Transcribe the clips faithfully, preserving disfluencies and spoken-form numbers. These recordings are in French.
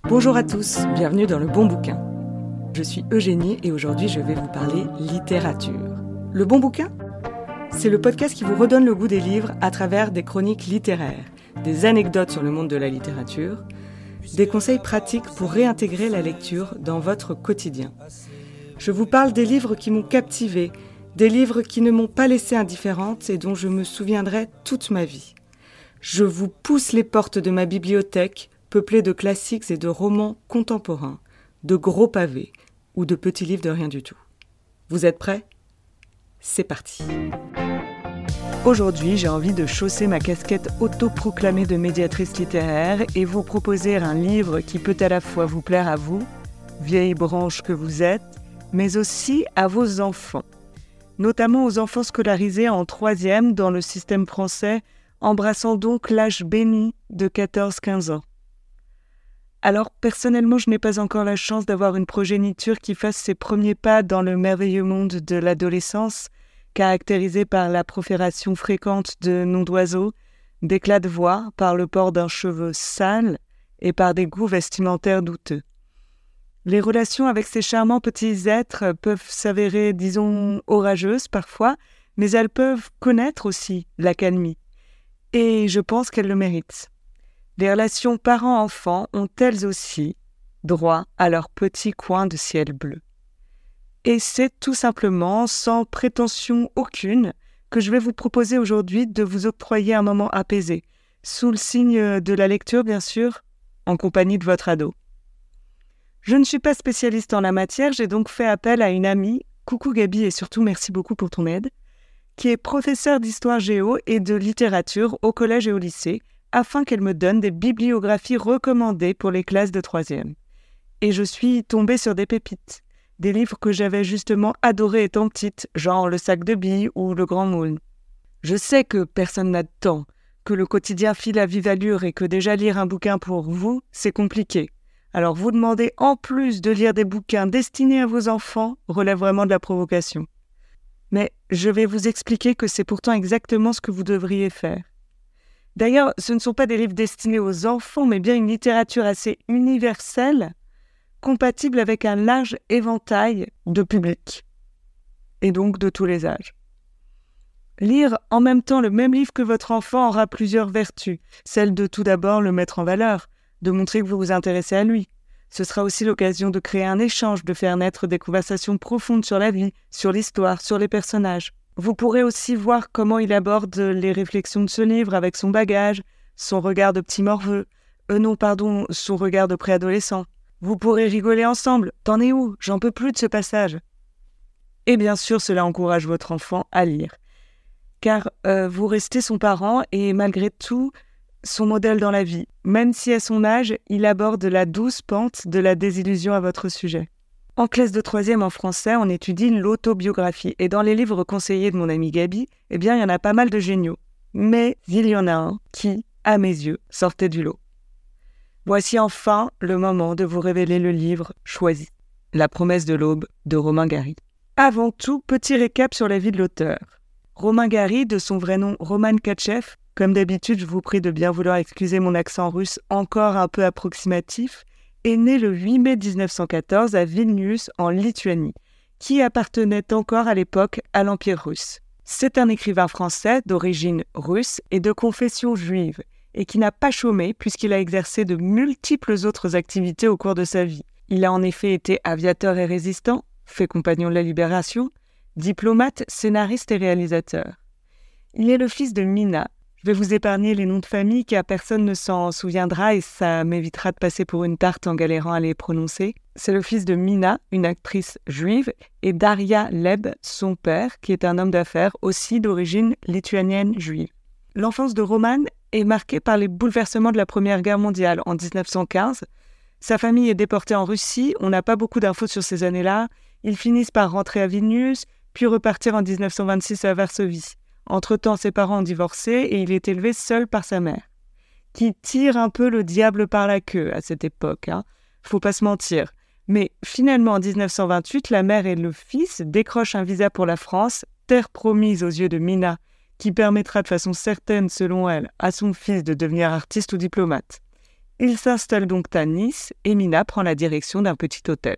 Bonjour à tous, bienvenue dans Le Bon Bouquin. Je suis Eugénie et aujourd'hui je vais vous parler littérature. Le Bon Bouquin ? C'est le podcast qui vous redonne le goût des livres à travers des chroniques littéraires, des anecdotes sur le monde de la littérature, des conseils pratiques pour réintégrer la lecture dans votre quotidien. Je vous parle des livres qui m'ont captivée, des livres qui ne m'ont pas laissée indifférente et dont je me souviendrai toute ma vie. Je vous pousse les portes de ma bibliothèque, peuplée de classiques et de romans contemporains, de gros pavés ou de petits livres de rien du tout. Vous êtes prêts ? C'est parti. Aujourd'hui, j'ai envie de chausser ma casquette autoproclamée de médiatrice littéraire et vous proposer un livre qui peut à la fois vous plaire à vous, vieille branche que vous êtes, mais aussi à vos enfants, notamment aux enfants scolarisés en troisième dans le système français, embrassant donc l'âge béni de quatorze à quinze ans. Alors, personnellement, je n'ai pas encore la chance d'avoir une progéniture qui fasse ses premiers pas dans le merveilleux monde de l'adolescence, caractérisé par la profération fréquente de noms d'oiseaux, d'éclats de voix, par le port d'un cheveu sale et par des goûts vestimentaires douteux. Les relations avec ces charmants petits êtres peuvent s'avérer, disons, orageuses parfois, mais elles peuvent connaître aussi l'accalmie. Et je pense qu'elles le méritent. Les relations parents-enfants ont elles aussi droit à leur petit coin de ciel bleu. Et c'est tout simplement, sans prétention aucune, que je vais vous proposer aujourd'hui de vous octroyer un moment apaisé, sous le signe de la lecture bien sûr, en compagnie de votre ado. Je ne suis pas spécialiste en la matière, j'ai donc fait appel à une amie, coucou Gabi et surtout merci beaucoup pour ton aide, qui est professeure d'histoire géo et de littérature au collège et au lycée, afin qu'elle me donne des bibliographies recommandées pour les classes de troisième. Et je suis tombée sur des pépites, des livres que j'avais justement adorés étant petite, genre Le sac de billes ou Le grand moule. Je sais que personne n'a de temps, que le quotidien file à vive allure et que déjà lire un bouquin pour vous, c'est compliqué. Alors vous demander en plus de lire des bouquins destinés à vos enfants relève vraiment de la provocation. Mais je vais vous expliquer que c'est pourtant exactement ce que vous devriez faire. D'ailleurs, ce ne sont pas des livres destinés aux enfants, mais bien une littérature assez universelle, compatible avec un large éventail de publics, et donc de tous les âges. Lire en même temps le même livre que votre enfant aura plusieurs vertus, celle de tout d'abord le mettre en valeur, de montrer que vous vous intéressez à lui. Ce sera aussi l'occasion de créer un échange, de faire naître des conversations profondes sur la vie, sur l'histoire, sur les personnages. Vous pourrez aussi voir comment il aborde les réflexions de ce livre avec son bagage, son regard de petit morveux, euh non pardon, son regard de préadolescent. Vous pourrez rigoler ensemble. T'en es où ? J'en peux plus de ce passage. Et bien sûr, cela encourage votre enfant à lire. Car euh, vous restez son parent et malgré tout, son modèle dans la vie. Même si à son âge, il aborde la douce pente de la désillusion à votre sujet. En classe de troisième en français, on étudie l'autobiographie. Et dans les livres conseillés de mon amie Gabi, eh bien, il y en a pas mal de géniaux. Mais il y en a un qui, à mes yeux, sortait du lot. Voici enfin le moment de vous révéler le livre choisi. La promesse de l'aube de Romain Gary. Avant tout, petit récap sur la vie de l'auteur. Romain Gary, de son vrai nom Roman Katchev, comme d'habitude, je vous prie de bien vouloir excuser mon accent russe encore un peu approximatif, est né le huit mai dix-neuf cent quatorze à Vilnius, en Lituanie, qui appartenait encore à l'époque à l'Empire russe. C'est un écrivain français d'origine russe et de confession juive, et qui n'a pas chômé puisqu'il a exercé de multiples autres activités au cours de sa vie. Il a en effet été aviateur et résistant, fait compagnon de la Libération, diplomate, scénariste et réalisateur. Il est le fils de Mina. Je vais vous épargner les noms de famille car personne ne s'en souviendra et ça m'évitera de passer pour une tarte en galérant à les prononcer. C'est le fils de Mina, une actrice juive, et Daria Leb, son père, qui est un homme d'affaires aussi d'origine lituanienne juive. L'enfance de Roman est marquée par les bouleversements de la Première Guerre mondiale en dix-neuf cent quinze. Sa famille est déportée en Russie, on n'a pas beaucoup d'infos sur ces années-là. Ils finissent par rentrer à Vilnius, puis repartir en dix-neuf cent vingt-six à Varsovie. Entre-temps, ses parents ont divorcé et il est élevé seul par sa mère, qui tire un peu le diable par la queue à cette époque, hein. Faut pas se mentir. Mais finalement, en dix-neuf cent vingt-huit, la mère et le fils décrochent un visa pour la France, terre promise aux yeux de Mina, qui permettra de façon certaine, selon elle, à son fils de devenir artiste ou diplomate. Il s'installe donc à Nice et Mina prend la direction d'un petit hôtel.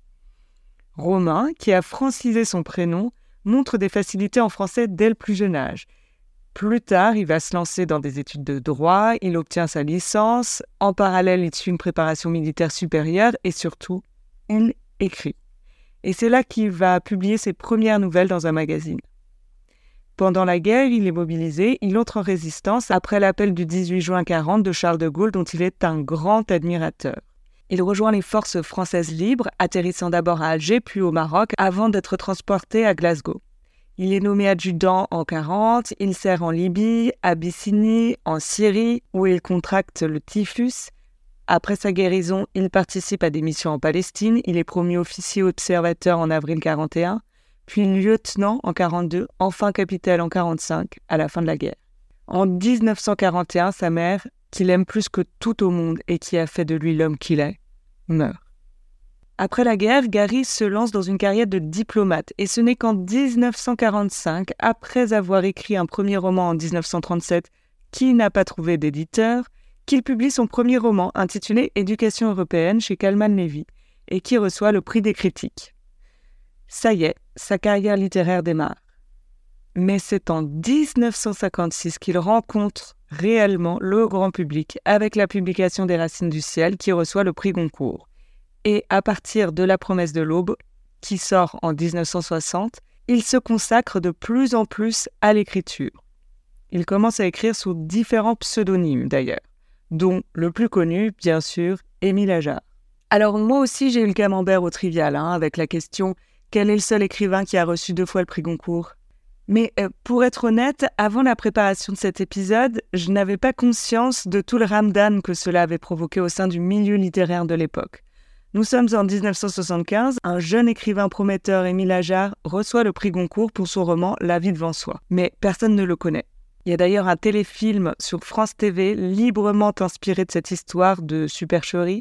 Romain, qui a francisé son prénom, montre des facilités en français dès le plus jeune âge. Plus tard, il va se lancer dans des études de droit, il obtient sa licence, en parallèle, il suit une préparation militaire supérieure et surtout, il écrit. Et c'est là qu'il va publier ses premières nouvelles dans un magazine. Pendant la guerre, il est mobilisé, il entre en résistance après l'appel du dix-huit juin quarante de Charles de Gaulle dont il est un grand admirateur. Il rejoint les forces françaises libres, atterrissant d'abord à Alger puis au Maroc avant d'être transporté à Glasgow. Il est nommé adjudant en quarante, il sert en Libye, Abyssinie, en Syrie, où il contracte le typhus. Après sa guérison, il participe à des missions en Palestine, il est promu officier observateur en avril quarante et un, puis lieutenant en quarante-deux, enfin capitaine en quarante-cinq, à la fin de la guerre. En dix-neuf cent quarante et un, sa mère, qu'il aime plus que tout au monde et qui a fait de lui l'homme qu'il est, meurt. Après la guerre, Gary se lance dans une carrière de diplomate et ce n'est qu'en dix-neuf cent quarante-cinq, après avoir écrit un premier roman en dix-neuf cent trente-sept qui n'a pas trouvé d'éditeur, qu'il publie son premier roman intitulé « Éducation européenne » chez Kalman Levy et qui reçoit le prix des critiques. Ça y est, sa carrière littéraire démarre. Mais c'est en dix-neuf cent cinquante-six qu'il rencontre réellement le grand public avec la publication des Racines du ciel qui reçoit le prix Goncourt. Et à partir de La promesse de l'aube, qui sort en dix-neuf cent soixante, il se consacre de plus en plus à l'écriture. Il commence à écrire sous différents pseudonymes d'ailleurs, dont le plus connu, bien sûr, Émile Ajar. Alors moi aussi j'ai eu le camembert au trivial, hein, avec la question « Quel est le seul écrivain qui a reçu deux fois le prix Goncourt ?» Mais euh, pour être honnête, avant la préparation de cet épisode, je n'avais pas conscience de tout le ramdam que cela avait provoqué au sein du milieu littéraire de l'époque. Nous sommes en dix-neuf cent soixante-quinze, un jeune écrivain prometteur, Émile Ajar, reçoit le prix Goncourt pour son roman « La vie devant soi ». Mais personne ne le connaît. Il y a d'ailleurs un téléfilm sur France T V librement inspiré de cette histoire de supercherie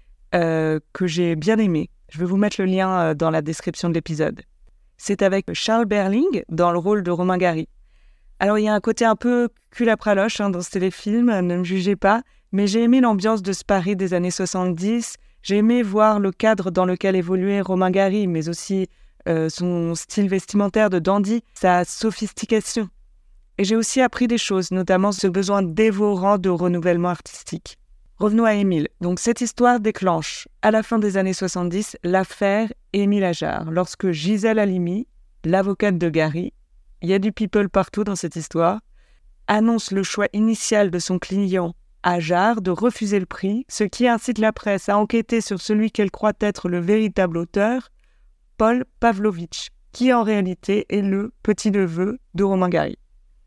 euh, que j'ai bien aimé. Je vais vous mettre le lien dans la description de l'épisode. C'est avec Charles Berling dans le rôle de Romain Gary. Alors il y a un côté un peu cul-à-praloche hein, dans ce téléfilm, ne me jugez pas, mais j'ai aimé l'ambiance de ce Paris des années soixante-dix. J'ai aimé voir le cadre dans lequel évoluait Romain Gary, mais aussi euh, son style vestimentaire de dandy, sa sophistication. Et j'ai aussi appris des choses, notamment ce besoin dévorant de renouvellement artistique. Revenons à Émile. Donc cette histoire déclenche, à la fin des années soixante-dix, l'affaire Émile Ajar, lorsque Gisèle Halimi, l'avocate de Gary, il y a du people partout dans cette histoire, annonce le choix initial de son client Ajar de refuser le prix, ce qui incite la presse à enquêter sur celui qu'elle croit être le véritable auteur, Paul Pavlovitch, qui en réalité est le petit-neveu de Romain Gary.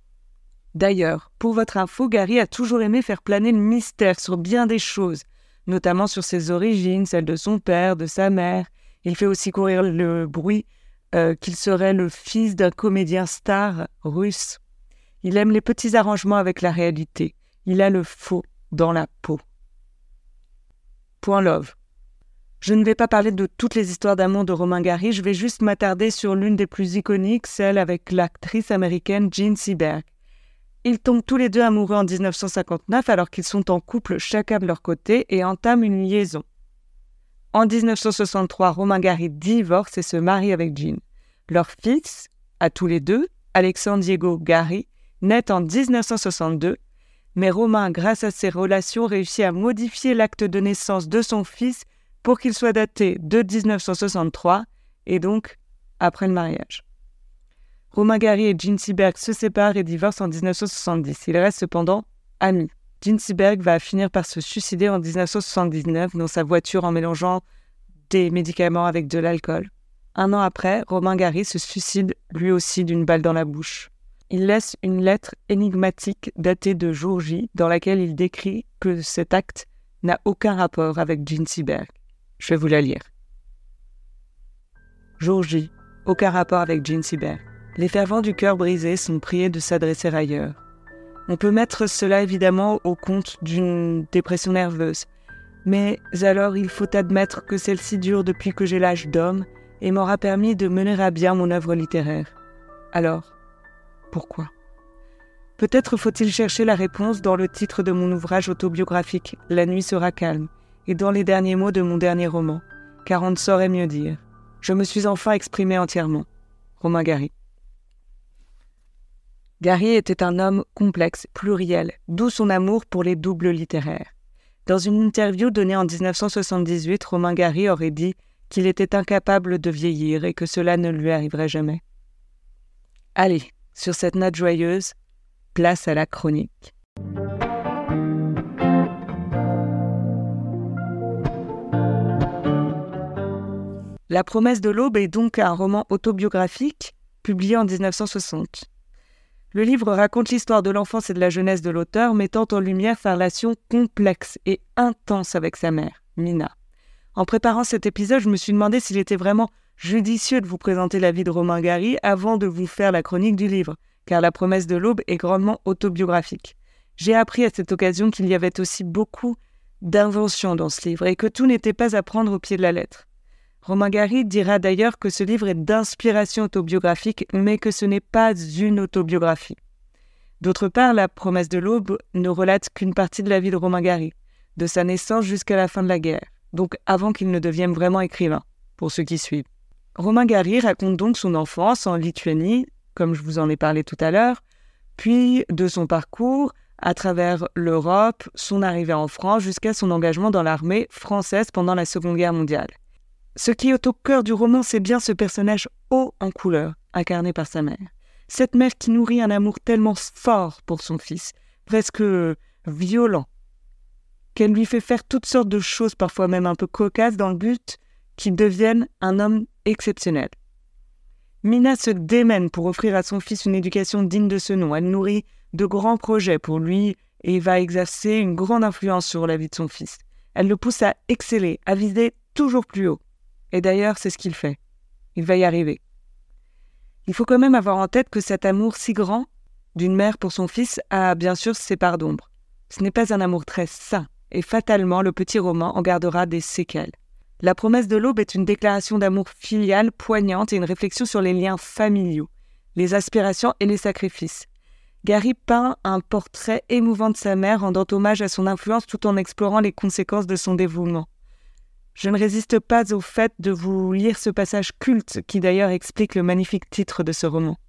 D'ailleurs, pour votre info, Gary a toujours aimé faire planer le mystère sur bien des choses, notamment sur ses origines, celles de son père, de sa mère. Il fait aussi courir le bruit euh, qu'il serait le fils d'un comédien star russe. Il aime les petits arrangements avec la réalité. Il a le faux dans la peau. Point love. Je ne vais pas parler de toutes les histoires d'amour de Romain Gary, je vais juste m'attarder sur l'une des plus iconiques, celle avec l'actrice américaine Jean Seberg. Ils tombent tous les deux amoureux en dix-neuf cent cinquante-neuf alors qu'ils sont en couple chacun de leur côté et entament une liaison. En dix-neuf cent soixante-trois, Romain Gary divorce et se marie avec Jean. Leur fils, à tous les deux, Alexandre Diego Gary, naît en dix-neuf cent soixante-deux, mais Romain, grâce à ses relations, réussit à modifier l'acte de naissance de son fils pour qu'il soit daté de dix-neuf cent soixante-trois et donc après le mariage. Romain Gary et Jean Seberg se séparent et divorcent en dix-neuf cent soixante-dix. Ils restent cependant amis. Jean Seberg va finir par se suicider en dix-neuf cent soixante-dix-neuf dans sa voiture en mélangeant des médicaments avec de l'alcool. Un an après, Romain Gary se suicide lui aussi d'une balle dans la bouche. Il laisse une lettre énigmatique datée de jour J dans laquelle il décrit que cet acte n'a aucun rapport avec Jean Seberg. Je vais vous la lire. Jour J, aucun rapport avec Jean Seberg. Les fervents du cœur brisé sont priés de s'adresser ailleurs. On peut mettre cela évidemment au compte d'une dépression nerveuse. Mais alors il faut admettre que celle-ci dure depuis que j'ai l'âge d'homme et m'aura permis de mener à bien mon œuvre littéraire. Alors, pourquoi ? Peut-être faut-il chercher la réponse dans le titre de mon ouvrage autobiographique « La nuit sera calme » et dans les derniers mots de mon dernier roman, car on ne saurait mieux dire. Je me suis enfin exprimé entièrement. Romain Gary. Gary était un homme complexe, pluriel, d'où son amour pour les doubles littéraires. Dans une interview donnée en dix-neuf cent soixante-dix-huit, Romain Gary aurait dit qu'il était incapable de vieillir et que cela ne lui arriverait jamais. Allez, sur cette note joyeuse, place à la chronique. La promesse de l'aube est donc un roman autobiographique publié en dix-neuf cent soixante. Le livre raconte l'histoire de l'enfance et de la jeunesse de l'auteur, mettant en lumière sa relation complexe et intense avec sa mère, Mina. En préparant cet épisode, je me suis demandé s'il était vraiment judicieux de vous présenter la vie de Romain Gary avant de vous faire la chronique du livre, car La promesse de l'aube est grandement autobiographique. J'ai appris à cette occasion qu'il y avait aussi beaucoup d'inventions dans ce livre et que tout n'était pas à prendre au pied de la lettre. Romain Gary dira d'ailleurs que ce livre est d'inspiration autobiographique, mais que ce n'est pas une autobiographie. D'autre part, La promesse de l'aube ne relate qu'une partie de la vie de Romain Gary, de sa naissance jusqu'à la fin de la guerre, donc avant qu'il ne devienne vraiment écrivain, pour ceux qui suivent. Romain Gary raconte donc son enfance en Lituanie, comme je vous en ai parlé tout à l'heure, puis de son parcours à travers l'Europe, son arrivée en France, jusqu'à son engagement dans l'armée française pendant la Seconde Guerre mondiale. Ce qui est au cœur du roman, c'est bien ce personnage haut en couleur, incarné par sa mère. Cette mère qui nourrit un amour tellement fort pour son fils, presque violent, qu'elle lui fait faire toutes sortes de choses, parfois même un peu cocasses, dans le but qu'il devienne un homme exceptionnel. Mina se démène pour offrir à son fils une éducation digne de ce nom. Elle nourrit de grands projets pour lui et va exercer une grande influence sur la vie de son fils. Elle le pousse à exceller, à viser toujours plus haut. Et d'ailleurs, c'est ce qu'il fait. Il va y arriver. Il faut quand même avoir en tête que cet amour si grand d'une mère pour son fils a bien sûr ses parts d'ombre. Ce n'est pas un amour très sain, et fatalement, le petit roman en gardera des séquelles. La promesse de l'aube est une déclaration d'amour filial poignante et une réflexion sur les liens familiaux, les aspirations et les sacrifices. Gary peint un portrait émouvant de sa mère, rendant hommage à son influence tout en explorant les conséquences de son dévouement. Je ne résiste pas au fait de vous lire ce passage culte qui d'ailleurs explique le magnifique titre de ce roman.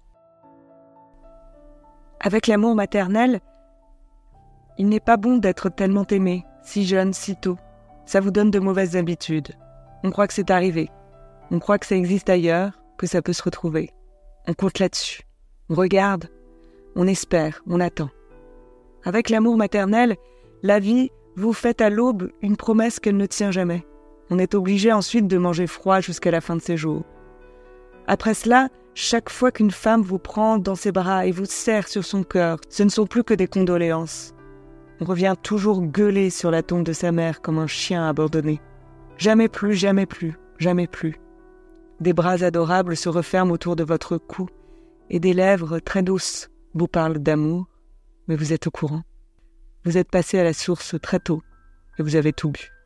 Avec l'amour maternel, il n'est pas bon d'être tellement aimé, si jeune, si tôt. Ça vous donne de mauvaises habitudes. On croit que c'est arrivé. On croit que ça existe ailleurs, que ça peut se retrouver. On compte là-dessus. On regarde, on espère, on attend. Avec l'amour maternel, la vie vous faites à l'aube une promesse qu'elle ne tient jamais. On est obligé ensuite de manger froid jusqu'à la fin de ses jours. Après cela, chaque fois qu'une femme vous prend dans ses bras et vous serre sur son cœur, ce ne sont plus que des condoléances. On revient toujours gueuler sur la tombe de sa mère comme un chien abandonné. Jamais plus, jamais plus, jamais plus. Des bras adorables se referment autour de votre cou et des lèvres très douces vous parlent d'amour, mais vous êtes au courant. Vous êtes passé à la source très tôt et vous avez tout bu.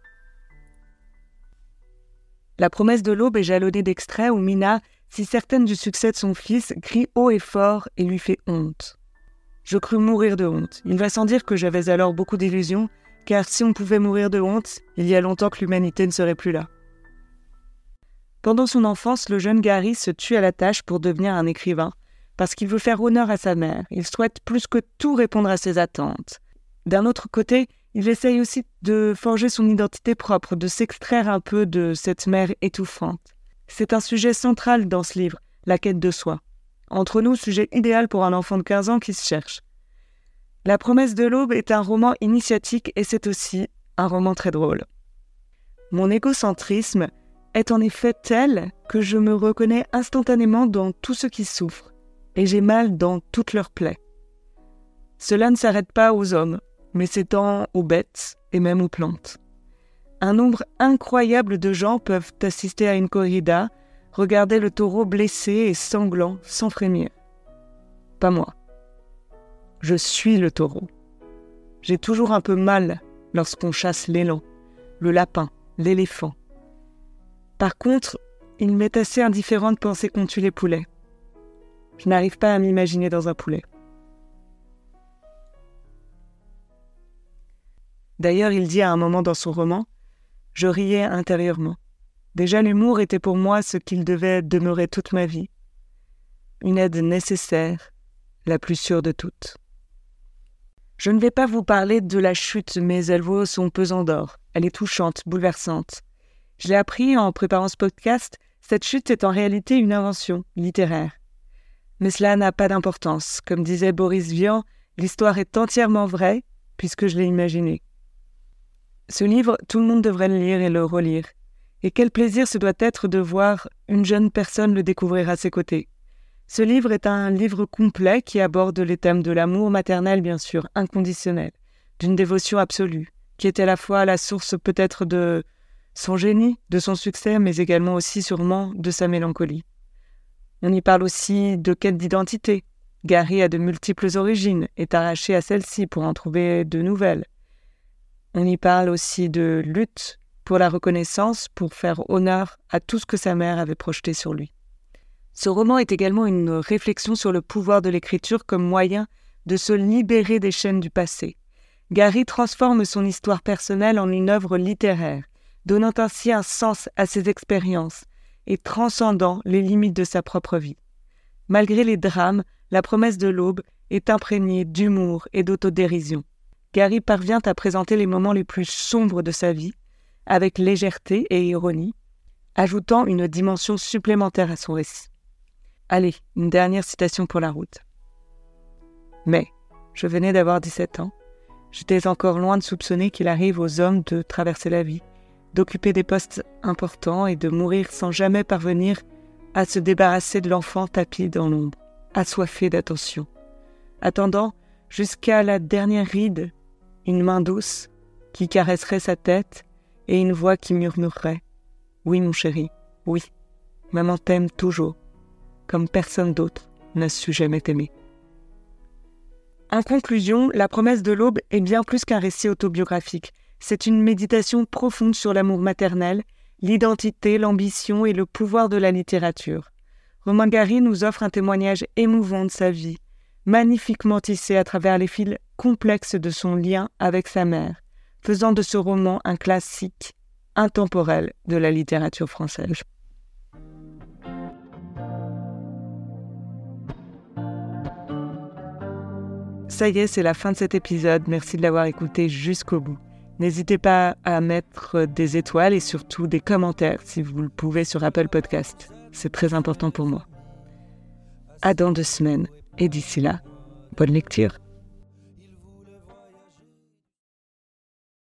La promesse de l'aube est jalonnée d'extraits où Mina, si certaine du succès de son fils, crie haut et fort et lui fait honte. Je crus mourir de honte. Il va sans dire que j'avais alors beaucoup d'illusions, car si on pouvait mourir de honte, il y a longtemps que l'humanité ne serait plus là. Pendant son enfance, le jeune Gary se tue à la tâche pour devenir un écrivain, parce qu'il veut faire honneur à sa mère. Il souhaite plus que tout répondre à ses attentes. D'un autre côté, il essaye aussi de forger son identité propre, de s'extraire un peu de cette mère étouffante. C'est un sujet central dans ce livre, la quête de soi. Entre nous, sujet idéal pour un enfant de quinze ans qui se cherche. La promesse de l'aube est un roman initiatique et c'est aussi un roman très drôle. Mon égocentrisme est en effet tel que je me reconnais instantanément dans tous ceux qui souffrent et j'ai mal dans toutes leurs plaies. Cela ne s'arrête pas aux hommes, mais s'étend aux bêtes et même aux plantes. Un nombre incroyable de gens peuvent assister à une corrida, regarder le taureau blessé et sanglant sans frémir. Pas moi. Je suis le taureau. J'ai toujours un peu mal lorsqu'on chasse l'élan, le lapin, l'éléphant. Par contre, il m'est assez indifférent de penser qu'on tue les poulets. Je n'arrive pas à m'imaginer dans un poulet. D'ailleurs, il dit à un moment dans son roman « Je riais intérieurement. Déjà, l'humour était pour moi ce qu'il devait demeurer toute ma vie. Une aide nécessaire, la plus sûre de toutes. » Je ne vais pas vous parler de la chute, mais elle vaut son pesant d'or. Elle est touchante, bouleversante. Je l'ai appris en préparant ce podcast, cette chute est en réalité une invention littéraire. Mais cela n'a pas d'importance. Comme disait Boris Vian, l'histoire est entièrement vraie, puisque je l'ai imaginée. Ce livre, tout le monde devrait le lire et le relire. Et quel plaisir ce doit être de voir une jeune personne le découvrir à ses côtés. Ce livre est un livre complet qui aborde les thèmes de l'amour maternel, bien sûr, inconditionnel, d'une dévotion absolue, qui est à la fois la source peut-être de son génie, de son succès, mais également aussi sûrement de sa mélancolie. On y parle aussi de quête d'identité. Gary a de multiples origines, est arraché à celle-ci pour en trouver de nouvelles. On y parle aussi de lutte pour la reconnaissance, pour faire honneur à tout ce que sa mère avait projeté sur lui. Ce roman est également une réflexion sur le pouvoir de l'écriture comme moyen de se libérer des chaînes du passé. Gary transforme son histoire personnelle en une œuvre littéraire, donnant ainsi un sens à ses expériences et transcendant les limites de sa propre vie. Malgré les drames, la promesse de l'aube est imprégnée d'humour et d'autodérision. Gary parvient à présenter les moments les plus sombres de sa vie, avec légèreté et ironie, ajoutant une dimension supplémentaire à son récit. Allez, une dernière citation pour la route. Mais, je venais d'avoir dix-sept ans. J'étais encore loin de soupçonner qu'il arrive aux hommes de traverser la vie, d'occuper des postes importants et de mourir sans jamais parvenir à se débarrasser de l'enfant tapi dans l'ombre, assoiffé d'attention, attendant jusqu'à la dernière ride, une main douce qui caresserait sa tête et une voix qui murmurerait « Oui, mon chéri, oui, maman t'aime toujours, comme personne d'autre n'a su jamais t'aimer. » En conclusion, La promesse de l'aube est bien plus qu'un récit autobiographique. C'est une méditation profonde sur l'amour maternel, l'identité, l'ambition et le pouvoir de la littérature. Romain Gary nous offre un témoignage émouvant de sa vie, magnifiquement tissé à travers les fils complexes de son lien avec sa mère, faisant de ce roman un classique intemporel de la littérature française. Ça y est, c'est la fin de cet épisode. Merci de l'avoir écouté jusqu'au bout. N'hésitez pas à mettre des étoiles et surtout des commentaires si vous le pouvez sur Apple Podcast. C'est très important pour moi. À dans deux semaines. Et d'ici là, bonne lecture.